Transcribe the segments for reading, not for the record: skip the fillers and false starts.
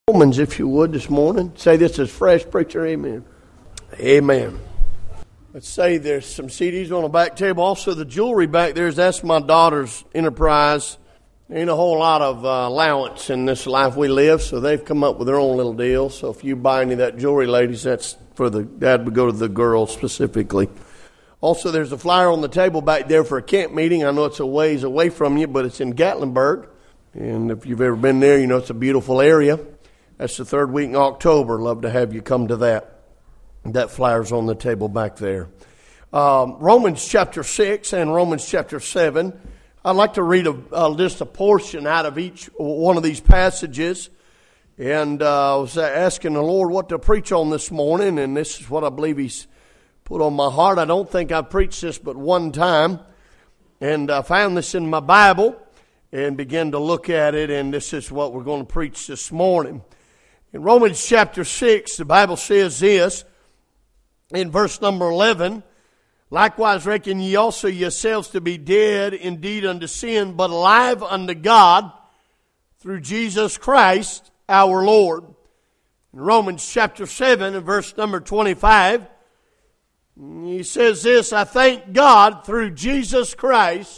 Romans, if you would, this morning. Say this is fresh, preacher. Amen. Amen. Let's say there's some CDs on the back table. Also, the jewelry back there, that's my daughter's enterprise. There ain't a whole lot of allowance in this life we live, so they've come up with their own little deal. So if you buy any of that jewelry, ladies, that's for that would go to the girls specifically. Also, there's a flyer on the table back there for a camp meeting. I know it's a ways away from you, but it's in Gatlinburg. And if you've ever been there, you know it's a beautiful area. That's the third week in October. Love to have you come to that. That flyer's on the table back there. Romans chapter 6 and Romans chapter 7. I'd like to read just a portion out of each one of these passages. And I was asking the Lord what to preach on this morning, and this is what I believe He's put on my heart. I don't think I've preached this but one time. And I found this in my Bible and began to look at it, and this is what we're going to preach this morning. In Romans chapter 6, the Bible says this, in verse number 11, "Likewise reckon ye also yourselves to be dead indeed unto sin, but alive unto God through Jesus Christ our Lord." In Romans chapter 7, and verse number 25, he says this, "I thank God through Jesus Christ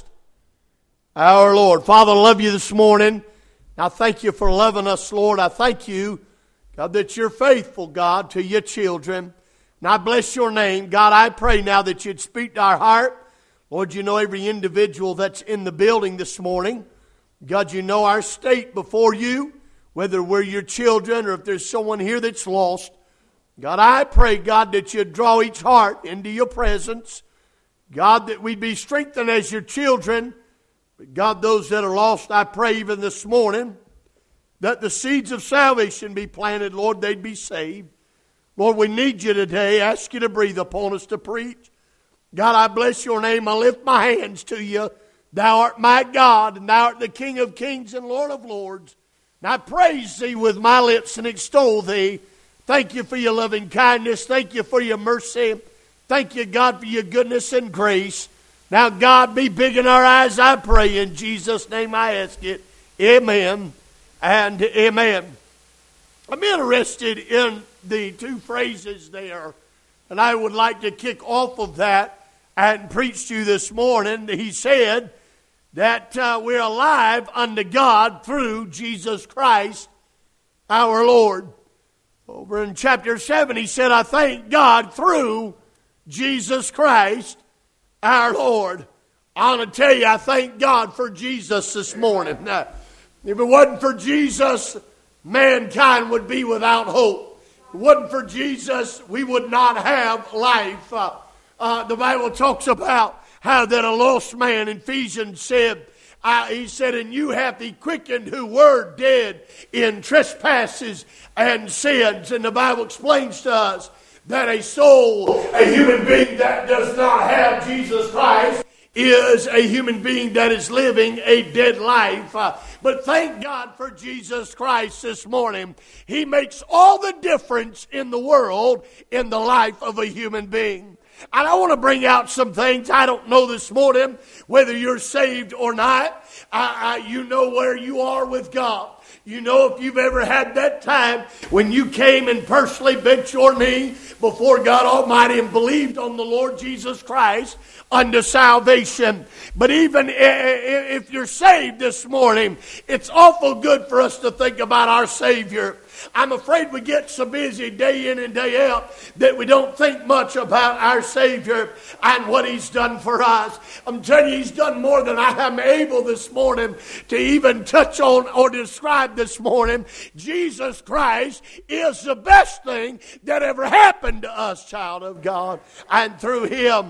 our Lord." Father, I love you this morning. I thank you for loving us, Lord. I thank you, God, that you're faithful, God, to your children. And I bless your name. God, I pray now that you'd speak to our heart. Lord, you know every individual that's in the building this morning. God, you know our state before you, whether we're your children or if there's someone here that's lost. God, I pray, God, that you'd draw each heart into your presence. God, that we'd be strengthened as your children. But God, those that are lost, I pray even this morning that the seeds of salvation be planted, Lord, they'd be saved. Lord, we need you today. Ask you to breathe upon us to preach. God, I bless your name. I lift my hands to you. Thou art my God, and thou art the King of kings and Lord of lords. And I praise thee with my lips and extol thee. Thank you for your loving kindness. Thank you for your mercy. Thank you, God, for your goodness and grace. Now, God, be big in our eyes, I pray. In Jesus' name I ask it. Amen and amen. I'm interested in the two phrases there, and I would like to kick off of that and preach to you this morning. He said that we're alive unto God through Jesus Christ our Lord. Over in chapter 7, he said, "I thank God through Jesus Christ our Lord." I want to tell you, I thank God for Jesus this morning. Now, if it wasn't for Jesus, mankind would be without hope. If it wasn't for Jesus, we would not have life. The Bible talks about how that a lost man in Ephesians said, he said, "And you hath he quickened who were dead in trespasses and sins." And the Bible explains to us that a soul, a human being that does not have Jesus Christ, is a human being that is living a dead life. But thank God for Jesus Christ this morning. He makes all the difference in the world in the life of a human being. And I want to bring out some things. I don't know this morning whether you're saved or not. You know where you are with God. You know if you've ever had that time when you came and personally bent your knee before God Almighty and believed on the Lord Jesus Christ unto salvation. But even if you're saved this morning, it's awful good for us to think about our Savior. I'm afraid we get so busy day in and day out that we don't think much about our Savior and what He's done for us. I'm telling you, He's done more than I am able this morning to even touch on or describe this morning. Jesus Christ is the best thing that ever happened to us, child of God. And through Him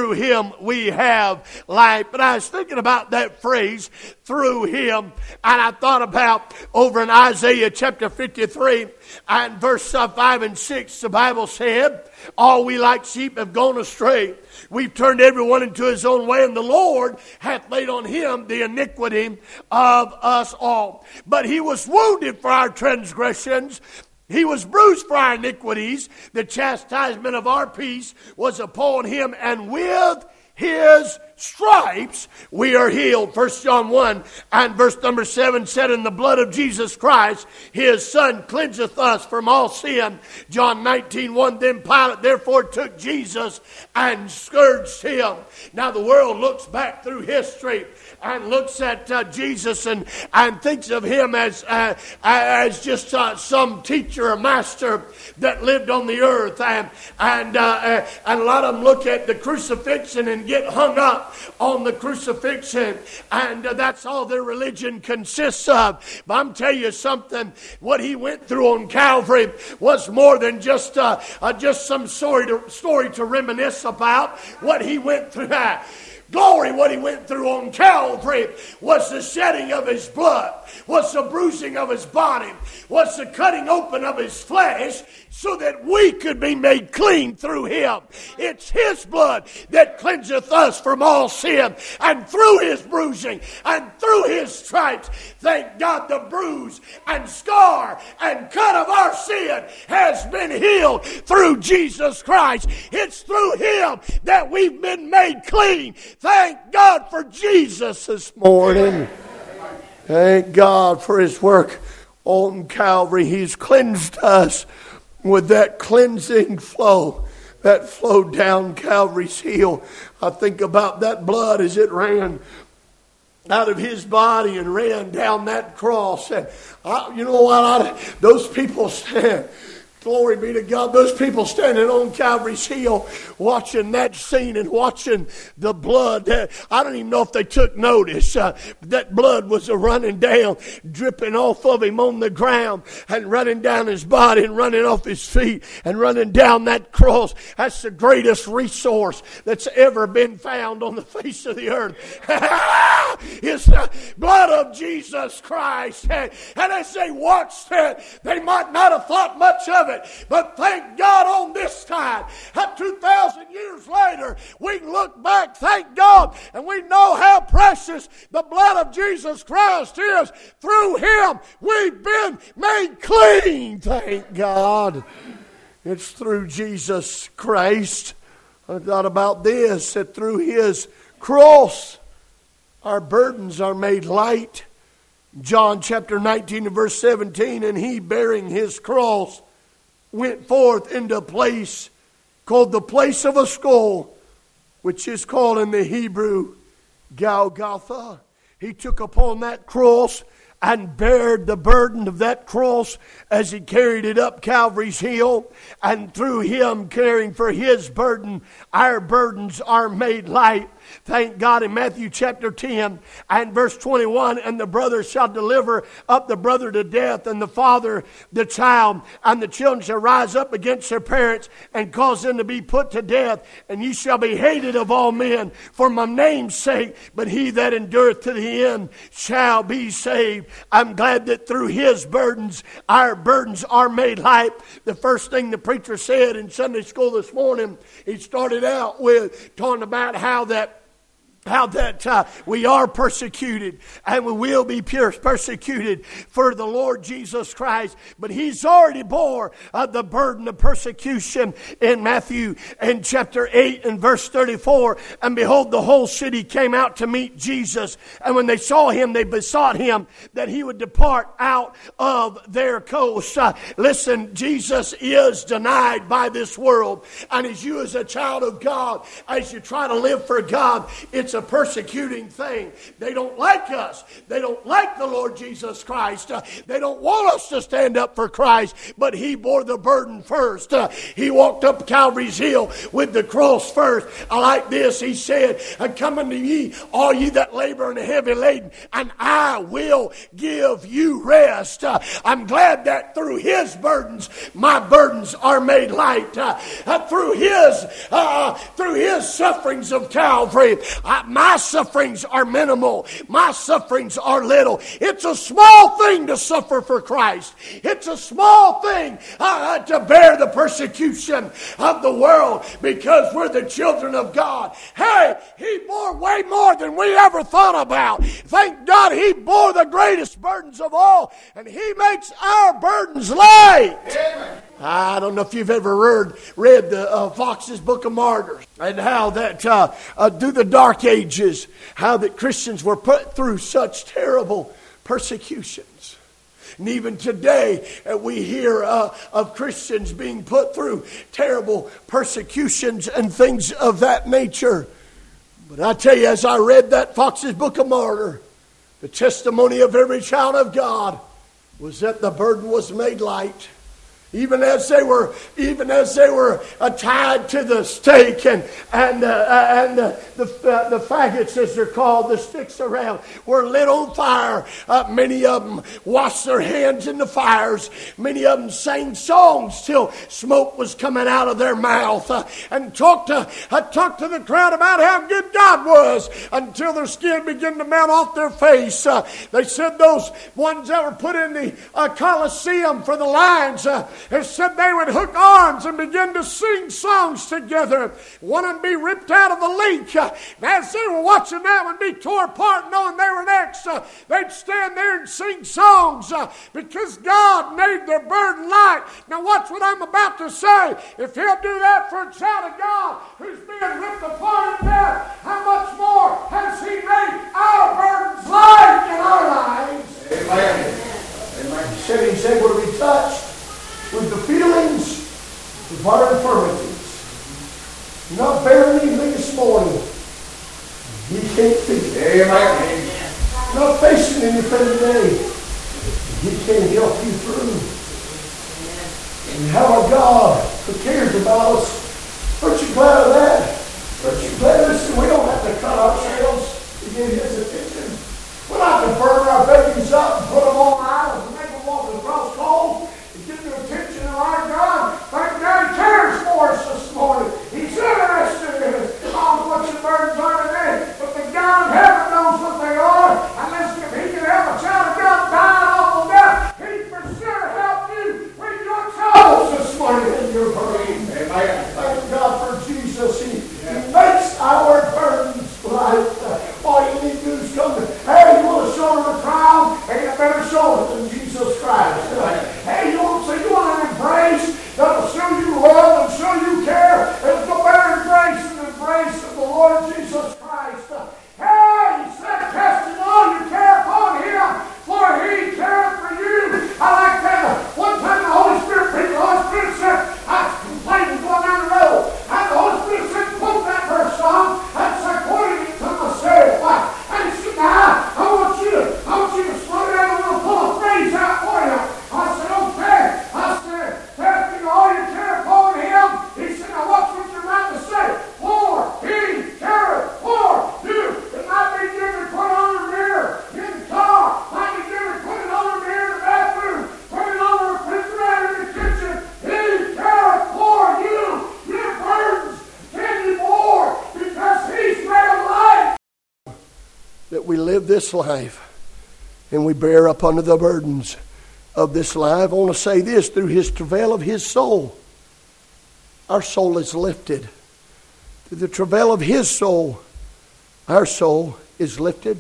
we have life. But I was thinking about that phrase, through Him, and I thought about over in Isaiah chapter 53 and verse 5 and 6, the Bible said, "All we like sheep have gone astray. We've turned everyone into his own way, and the Lord hath laid on him the iniquity of us all. But he was wounded for our transgressions. He was bruised for our iniquities. The chastisement of our peace was upon him, and with His stripes we are healed. 1 John 1 and verse number 7 said, in the blood of Jesus Christ, his Son cleanseth us from all sin. John 19:1, then Pilate therefore took Jesus and scourged him. Now the world looks back through history and looks at Jesus and thinks of him as just some teacher or master that lived on the earth. And a lot of them look at the crucifixion and get hung up on the crucifixion, and that's all their religion consists of. But I'm telling you something, what he went through on Calvary was more than just some story to reminisce about. What he went through, glory, what he went through on Calvary was the shedding of his blood, was the bruising of his body, was the cutting open of his flesh, so that we could be made clean through him. It's his blood that cleanseth us from all sin. And through his bruising and through his stripes, thank God, the bruise and scar and cut of our sin has been healed through Jesus Christ. It's through him that we've been made clean. Thank God for Jesus this morning. Thank God for his work on Calvary. He's cleansed us with that cleansing flow that flowed down Calvary's hill. I think about that blood as it ran out of his body and ran down that cross. And you know what? Those people stand. Glory be to God. Those people standing on Calvary's hill watching that scene and watching the blood. I don't even know if they took notice. That blood was running down, dripping off of him on the ground and running down his body and running off his feet and running down that cross. That's the greatest resource that's ever been found on the face of the earth. It's the blood of Jesus Christ. And as they watched that, they might not have thought much of it. But thank God on this time, 2,000 years later, we can look back, thank God, and we know how precious the blood of Jesus Christ is. Through him, we've been made clean, thank God. It's through Jesus Christ. I thought about this, that through his cross, our burdens are made light. John chapter 19 and verse 17, and he bearing his cross went forth into a place called the place of a skull, which is called in the Hebrew Golgotha. He took upon that cross and bared the burden of that cross as he carried it up Calvary's hill. And through him caring for his burden, our burdens are made light. Thank God in Matthew chapter 10 and verse 21, and the brother shall deliver up the brother to death, and the father the child, and the children shall rise up against their parents and cause them to be put to death. And ye shall be hated of all men for my name's sake, but he that endureth to the end shall be saved. I'm glad that through his burdens, our burdens are made light. The first thing the preacher said in Sunday school this morning, he started out with talking about how that we are persecuted and we will be persecuted for the Lord Jesus Christ. But he's already bore the burden of persecution in Matthew in chapter 8 and verse 34. And behold, the whole city came out to meet Jesus. And when they saw him, they besought him that he would depart out of their coast. Listen, Jesus is denied by this world. And as you as a child of God, as you try to live for God, it's a persecuting thing. They don't like us. They don't like the Lord Jesus Christ. They don't want us to stand up for Christ, but he bore the burden first. He walked up Calvary's hill with the cross first. I like this. He said, come unto ye, all ye that labor and are heavy laden, and I will give you rest. I'm glad that through his burdens, my burdens are made light. Through his sufferings of Calvary, my sufferings are minimal. My sufferings are little. It's a small thing to suffer for Christ. It's a small thing to bear the persecution of the world because we're the children of God. Hey, he bore way more than we ever thought about. Thank God he bore the greatest burdens of all, and he makes our burdens light. Amen. I don't know if you've ever read the Fox's Book of Martyrs, and how that through the Dark Ages, how that Christians were put through such terrible persecutions. And even today, we hear of Christians being put through terrible persecutions and things of that nature. But I tell you, as I read that Fox's Book of Martyrs, the testimony of every child of God was that the burden was made light. Even as they were tied to the stake and the faggots, as they're called, the sticks around, were lit on fire. Many of them washed their hands in the fires. Many of them sang songs till smoke was coming out of their mouth, and talked to the crowd about how good God was, until their skin began to melt off their face. They said those ones that were put in the Colosseum for the lions, it said they would hook arms and begin to sing songs together. One of them be ripped out of the link. As they were watching that one be tore apart, knowing they were next, they'd stand there and sing songs because God made their burden light. Now watch what I'm about to say. If He'll do that for a child of God who's being ripped apart in death, how much more has He made our burdens light in our lives? Amen. Amen. He said we're to be touched with the feelings of our infirmities. You're not bearing anything this morning He can't fix it. Amen. You're not facing anything today He can't help you through. And how our God who cares about us. Aren't you glad of that? Aren't you glad? Listen, we don't have to cut ourselves to get His attention. We're not to burn our babies up and put them on idols and make them walk across coals. Get the attention of our God. Thank God He cares for us this morning. He's interested in us. I don't know what your burdens are today, but the God of heaven knows what they are. And listen, if He can help a child of God dying awful death, He for sure help you with your troubles this morning in your burden. Amen. Thank God for Jesus. He makes our burdens light. All you need to do is come to, hey, you want to shoulder the crown? Ain't a better shoulder than Jesus Christ. Hey, you want an embrace that'll show you love and show you care? There's no better embrace than the embrace of the Lord Jesus Christ. Hey, He said, casting all your care upon Him, for He cares for you. I like that. One time the Holy Spirit said, I was complaining going down the road, and the Holy Spirit said, quote that verse, son. And so I quoted it to myself. And He said, now, I want you to slow down. I'm going to pull a phrase out for you. I said, okay. I said, casting all your care upon Him. He said, now watch what you're about to say. For He careth for you. It might be given put on a mirror in the car. Might be given put it on a mirror in the bathroom. Put it on the refrigerator in the kitchen. He careth for you. Your burdens can be more because He's made a life. That we live this life and we bear up under the burdens of this life. I want to say this, through His travail of His soul, our soul is lifted. Through the travail of His soul, our soul is lifted.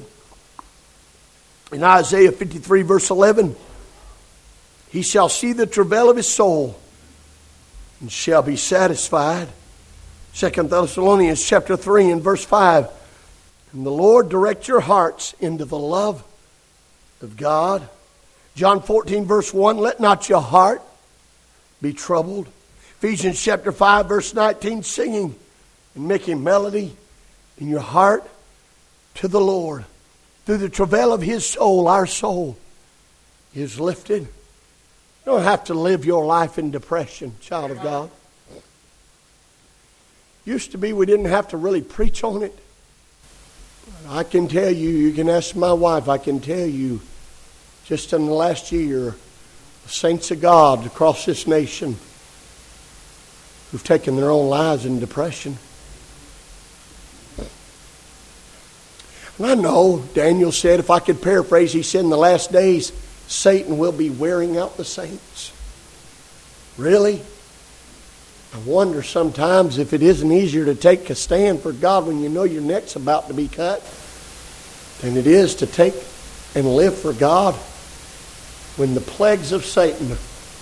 In Isaiah 53 verse 11, He shall see the travail of His soul and shall be satisfied. 2 Thessalonians chapter 3 and verse 5, and the Lord direct your hearts into the love of God. John 14 verse 1, let not your heart be troubled. Ephesians chapter 5 verse 19, singing and making melody in your heart to the Lord. Through the travail of His soul, our soul is lifted. You don't have to live your life in depression, child of God. Used to be we didn't have to really preach on it. I can tell you, you can ask my wife, I can tell you, just in the last year, the saints of God across this nation who've taken their own lives in depression. And I know Daniel said, if I could paraphrase, he said in the last days, Satan will be wearing out the saints. Really? I wonder sometimes if it isn't easier to take a stand for God when you know your neck's about to be cut than it is to take and live for God when the plagues of Satan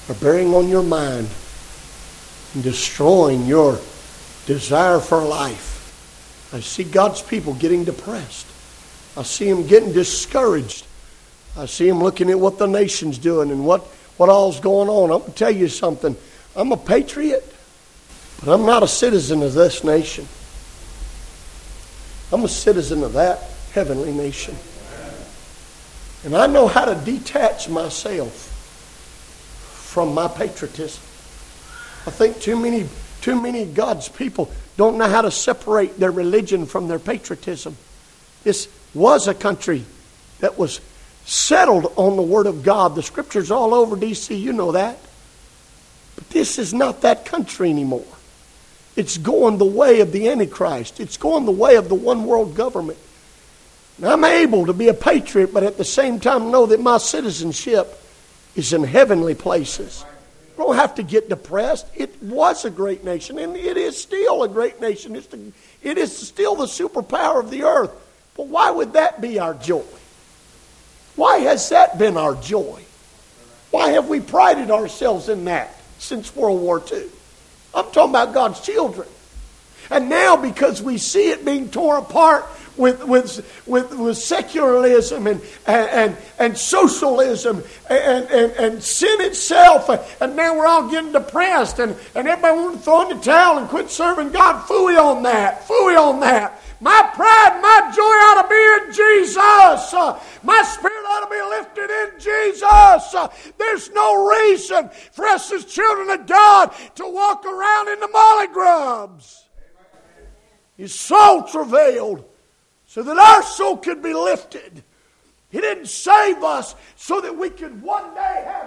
are bearing on your mind and destroying your desire for life. I see God's people getting depressed. I see them getting discouraged. I see them looking at what the nation's doing and what all's going on. I'm going to tell you something. I'm a patriot, but I'm not a citizen of this nation. I'm a citizen of that heavenly nation. And I know how to detach myself from my patriotism. I think too many of God's people don't know how to separate their religion from their patriotism. This was a country that was settled on the Word of God. The Scripture's all over D.C., you know that. But this is not that country anymore. It's going the way of the Antichrist. It's going the way of the one world government. And I'm able to be a patriot, but at the same time know that my citizenship is in heavenly places. I don't have to get depressed. It was a great nation, and it is still a great nation. It is still the superpower of the earth. But why would that be our joy? Why has that been our joy? Why have we prided ourselves in that since World War II? I'm talking about God's children. And now, because we see it being torn apart with secularism and socialism and sin itself, and now we're all getting depressed, and everybody wants to throw in the towel and quit serving God. Phooey on that. Phooey on that. My pride, my joy ought to be in Jesus. My spirit ought to be lifted in Jesus. There's no reason for us as children of God to walk around in the molly grubs. His soul travailed so that our soul could be lifted. He didn't save us so that we could one day have